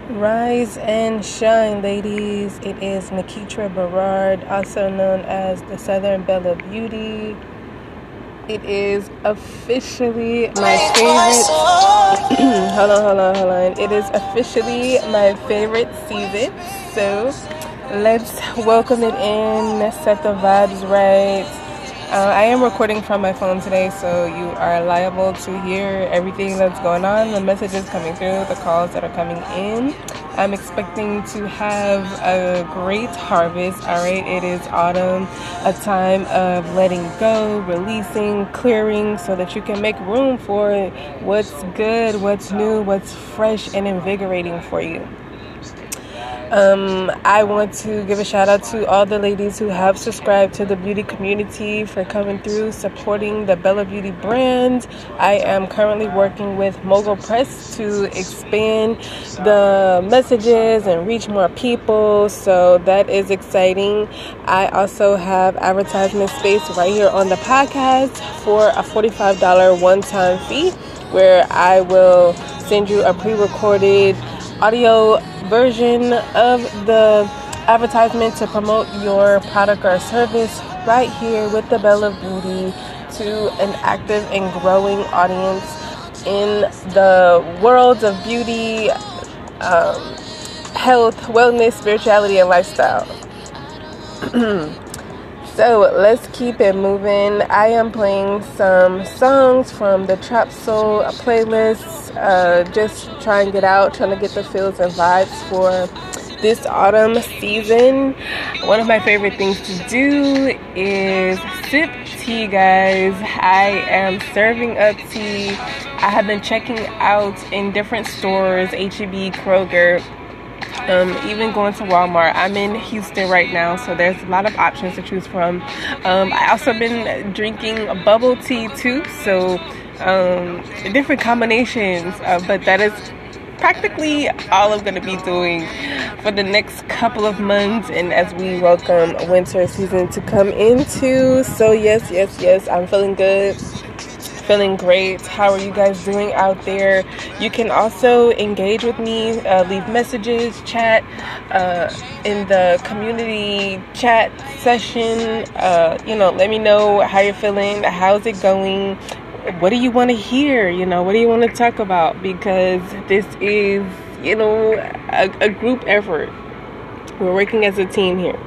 Rise and shine, ladies. It is Nikitra Berard, also known as the Southern Belle of Beauty. It is officially my favorite. hold on. It is officially my favorite season. So let's welcome it in, set the vibes right. I am recording from my phone today, so you are liable to hear everything that's going on, the messages coming through, the calls that are coming in. I'm expecting to have a great harvest. All right, it is autumn, a time of letting go, releasing, clearing, so that you can make room for what's good, what's new, what's fresh and invigorating for you. I want to give a shout out to all the ladies who have subscribed to the beauty community for coming through, supporting the Belle of Beauty brand. I am currently working with Mogul Press to expand the messages and reach more people, so that is exciting. I also have advertisement space right here on the podcast for a $45 one-time fee, where I will send you a pre-recorded audio version of the advertisement to promote your product or service right here with the Belle of Beauty to an active and growing audience in the worlds of beauty, health, wellness, spirituality, and lifestyle. So let's keep it moving. I am playing some songs from the Trap Soul playlist. Just trying to get the feels and vibes for this autumn season. One of my favorite things to do is sip tea, guys. I am serving up tea. I have been checking out in different stores, H-E-B, Kroger, even going to Walmart. I'm in Houston right now, so there's a lot of options to choose from. I also been drinking bubble tea too, so different combinations, but that is practically all I'm going to be doing for the next couple of months, and as we welcome winter season to come into. So yes, I'm feeling good, feeling great. How are you guys doing out there? You can also engage with me, leave messages, chat in the community chat session. Let me know how you're feeling, how's it going, what do you want to hear, what do you want to talk about, because this is a group effort. We're working as a team here.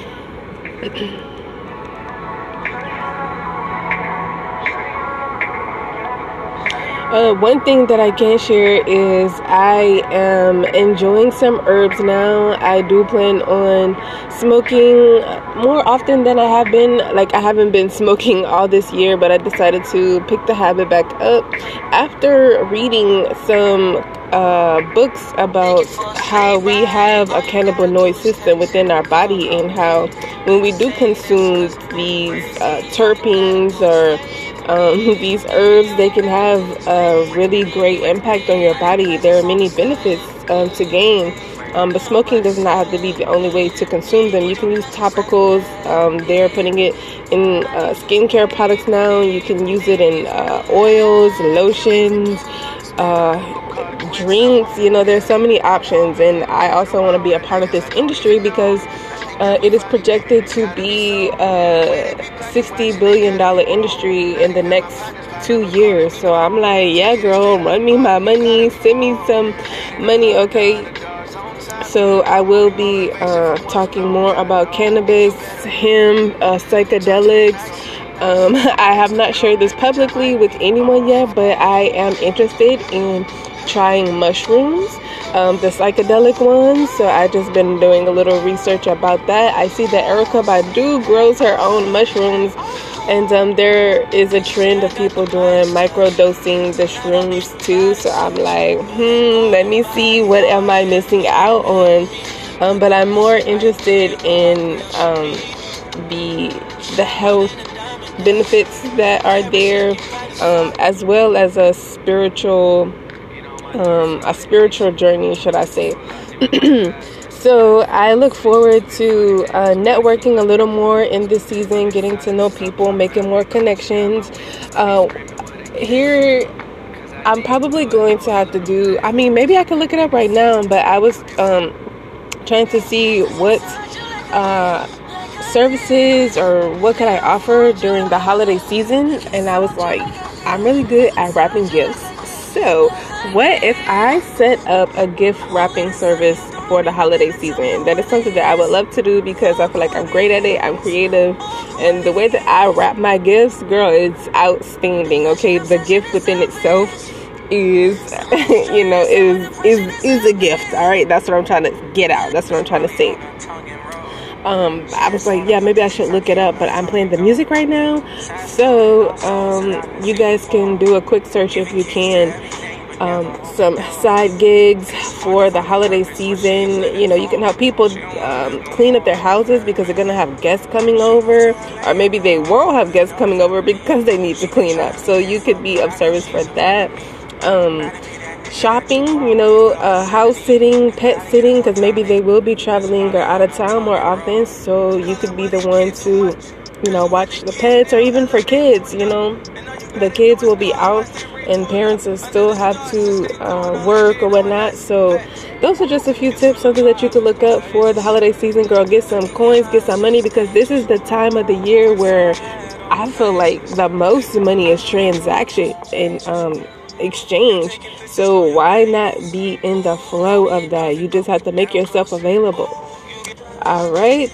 One thing that I can share is I am enjoying some herbs now. I do plan on smoking more often than I have been. Like, I haven't been smoking all this year, but I decided to pick the habit back up after reading some books about how we have a cannabinoid system within our body, and how when we do consume these terpenes or these herbs, they can have a really great impact on your body. There are many benefits to gain, but smoking does not have to be the only way to consume them. You can use topicals. They're putting it in skincare products now. You can use it in oils, lotions, drinks. There's so many options, and I also want to be a part of this industry because it is projected to be a $60 billion industry in the next 2 years. So I'm like, yeah, girl, run me my money, send me some money, okay? So I will be talking more about cannabis, hemp, psychedelics. I have not shared this publicly with anyone yet, but I am interested in trying mushrooms, the psychedelic ones. So I just been doing a little research about that. I see that Erykah Badu grows her own mushrooms, and there is a trend of people doing microdosing the shrooms too. So I'm like, let me see, what am I missing out on? But I'm more interested in the health benefits that are there, as well as a spiritual journey, should I say. So I look forward to networking a little more in this season, getting to know people, making more connections. Here I'm probably going to have to do, I mean, maybe I can look it up right now, but I was trying to see what services or what could I offer during the holiday season, and I was like, I'm really good at wrapping gifts. So what if I set up a gift wrapping service for the holiday season? That is something that I would love to do because I feel like I'm great at it. I'm creative, and the way that I wrap my gifts, girl, it's outstanding. Okay, the gift within itself is is a gift. All right, that's what I'm trying to get out. That's what I'm trying to say. I was like, yeah, maybe I should look it up, but I'm playing the music right now, so you guys can do a quick search if you can. Some side gigs for the holiday season. You know, you can help people clean up their houses because they're gonna have guests coming over, or maybe they will have guests coming over because they need to clean up, so you could be of service for that. Shopping, you know, house sitting, pet sitting, because maybe they will be traveling or out of town more often, so you could be the one to, you know, watch the pets, or even for kids, you know, the kids will be out and parents will still have to work or whatnot. So those are just a few tips, something that you could look up for the holiday season. Girl, get some coins, get some money, because this is the time of the year where I feel like the most money is transaction and exchange. So why not be in the flow of that? You just have to make yourself available. All right.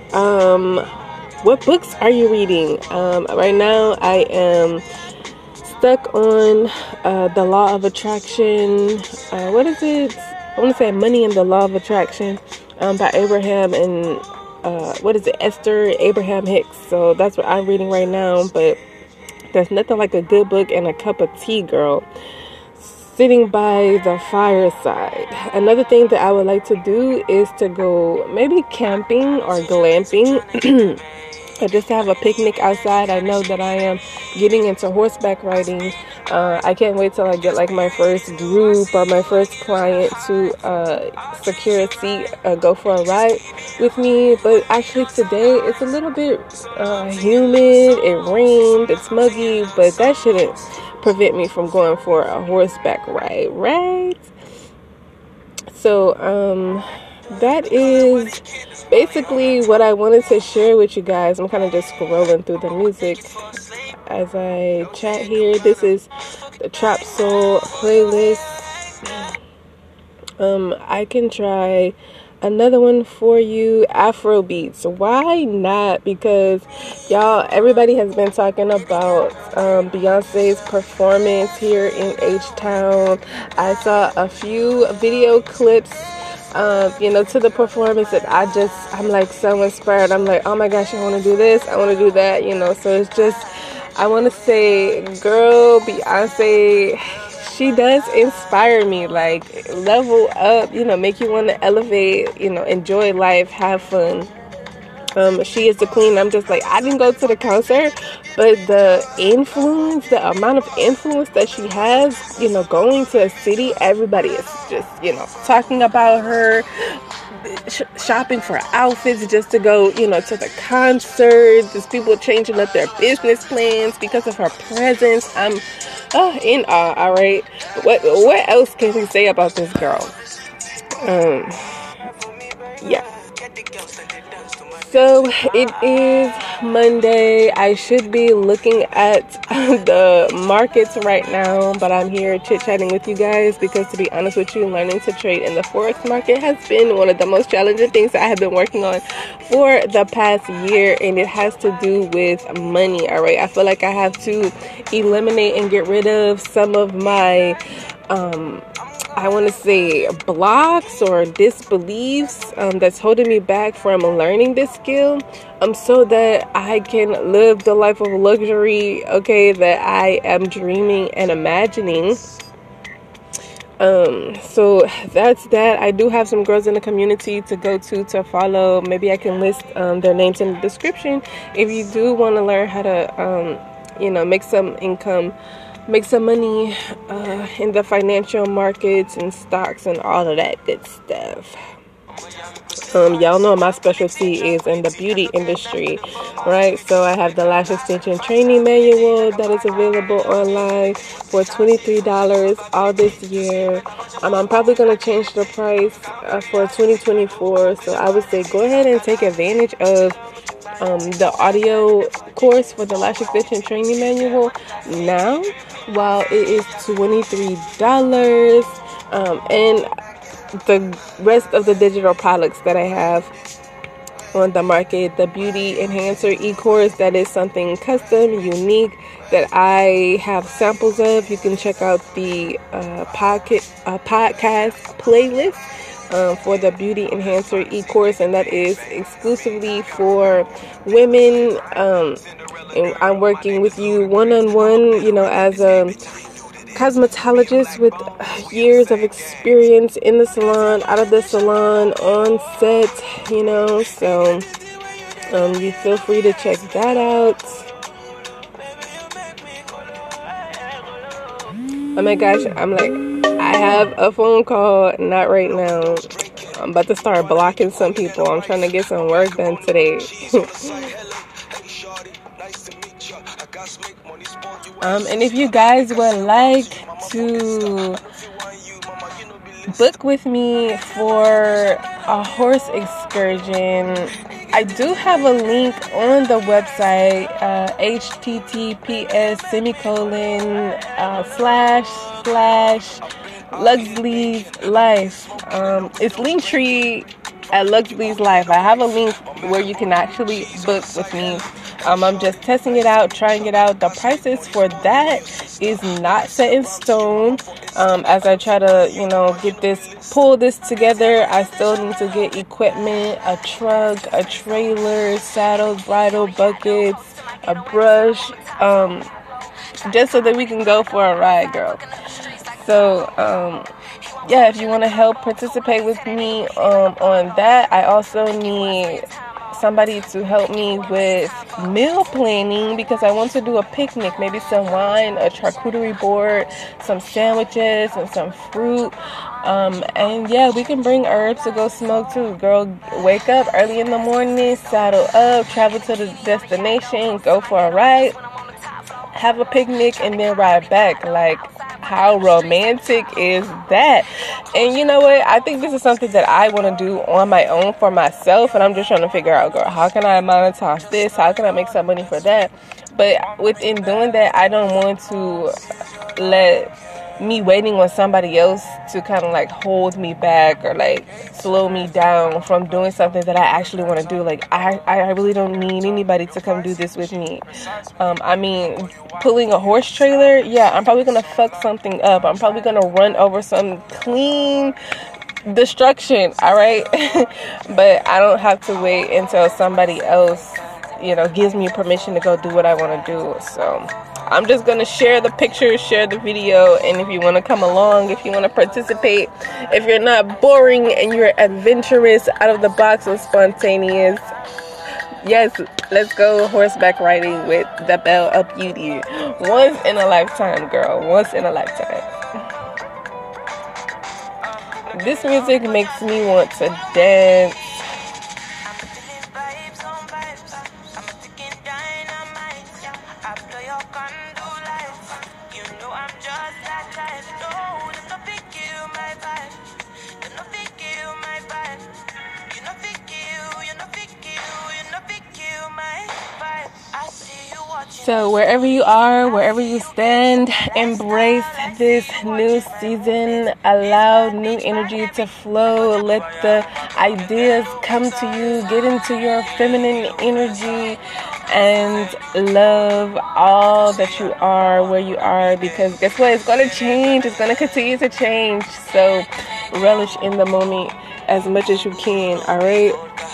What books are you reading? Right now I am stuck on The Law of Attraction. What is it? I want to say Money and the Law of Attraction by Abraham and Esther Abraham Hicks. So that's what I'm reading right now, but there's nothing like a good book and a cup of tea, girl, sitting by the fireside. Another thing that I would like to do is to go maybe camping or glamping. Or just to have a picnic outside. I know that I am getting into horseback riding. I can't wait till I get like my first group or my first client to secure a seat, go for a ride with me. But actually today it's a little bit humid, it rained, it's muggy, but that shouldn't prevent me from going for a horseback ride, right? So that is basically what I wanted to share with you guys. I'm kind of just scrolling through the music as I chat here. This is the Trap Soul playlist. I can try another one for you, Afro beats. Why not? Because y'all, everybody has been talking about Beyonce's performance here in H-Town. I saw a few video clips to the performance that I'm like so inspired. I'm like, oh my gosh, I want to do this, I want to do that, so it's just, I want to say, girl, Beyonce, she does inspire me, like, level up, make you want to elevate, enjoy life, have fun. She is the queen. I'm just like, I didn't go to the concert, but the amount of influence that she has, going to a city, everybody is just, talking about her, shopping for outfits just to go, to the concert. There's people changing up their business plans because of her presence. I'm in awe. All right. What else can we say about this girl? Yeah. So it is Monday. I should be looking at the markets right now, but I'm here chit-chatting with you guys because, to be honest with you, learning to trade in the Forex market has been one of the most challenging things that I have been working on for the past year, and it has to do with money. All right, I feel like I have to eliminate and get rid of some of my I want to say blocks or disbeliefs that's holding me back from learning this skill, so that I can live the life of luxury, okay, that I am dreaming and imagining. So that's that. I do have some girls in the community to go to follow. Maybe I can list their names in the description if you do want to learn how to make some income, make some money in the financial markets and stocks and all of that good stuff. Y'all know my specialty is in the beauty industry, right? So I have the lash extension training manual that is available online for $23 all this year. I'm probably going to change the price for 2024. So I would say go ahead and take advantage of the audio course for the lash extension training manual now while it is $23. And the rest of the digital products that I have on the market, the beauty enhancer e-course, that is something custom, unique, that I have samples of. You can check out the podcast playlist for the beauty enhancer e-course, and that is exclusively for women. And I'm working with you one-on-one, you know, as a cosmetologist with years of experience in the salon, out of the salon, on set, you know. So you feel free to check that out. Oh my gosh, I'm like, I have a phone call, not right now. I'm about to start blocking some people. I'm trying to get some work done today. And if you guys would like to book with me for a horse excursion, I do have a link on the website, https://Luxley's Life. It's Linktree at Luxley's Life. I have a link where you can actually book with me. I'm just testing it out, trying it out. The prices for that is not set in stone. As I try to, you know, pull this together, I still need to get equipment, a truck, a trailer, saddles, bridle, buckets, a brush, just so that we can go for a ride, girl. So, yeah, if you want to help participate with me on that, I also need somebody to help me with meal planning, because I want to do a picnic, maybe some wine, a charcuterie board, some sandwiches, and some fruit. And yeah, we can bring herbs to go smoke too. Girl, wake up early in the morning, saddle up, travel to the destination, go for a ride, have a picnic, and then ride back. Like, how romantic is that? And you know what? I think this is something that I want to do on my own for myself, and I'm just trying to figure out, girl, how can I monetize this? How can I make some money for that? But within doing that, I don't want to let me waiting on somebody else to kind of like hold me back or like slow me down from doing something that I actually want to do. Like, I really don't need anybody to come do this with me. I mean, pulling a horse trailer, yeah, I'm probably gonna fuck something up. I'm probably gonna run over some clean destruction, all right? But I don't have to wait until somebody else, you know, gives me permission to go do what I want to do. So I'm just going to share the picture, share the video, and if you want to come along, if you want to participate, if you're not boring and you're adventurous, out of the box, and spontaneous, yes, let's go horseback riding with the Belle of Beauty. Once in a lifetime, girl. Once in a lifetime. This music makes me want to dance. So wherever you are, wherever you stand, embrace this new season. Allow new energy to flow. Let the ideas come to you. Get into your feminine energy and love all that you are, where you are, because guess what? It's going to change. It's going to continue to change. So relish in the moment as much as you can, all right?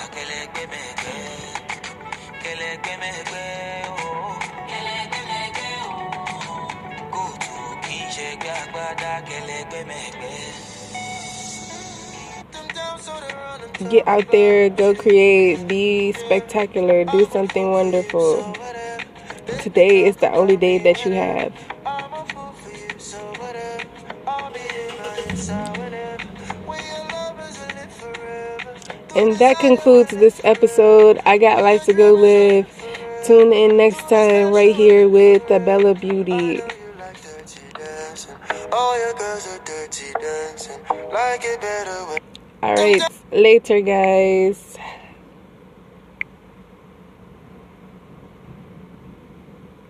Get out there, go create, be spectacular, do something wonderful. Today is the only day that you have. And that concludes this episode. I got life to go live. Tune in next time right here with the Bella Beauty. Alright, later guys.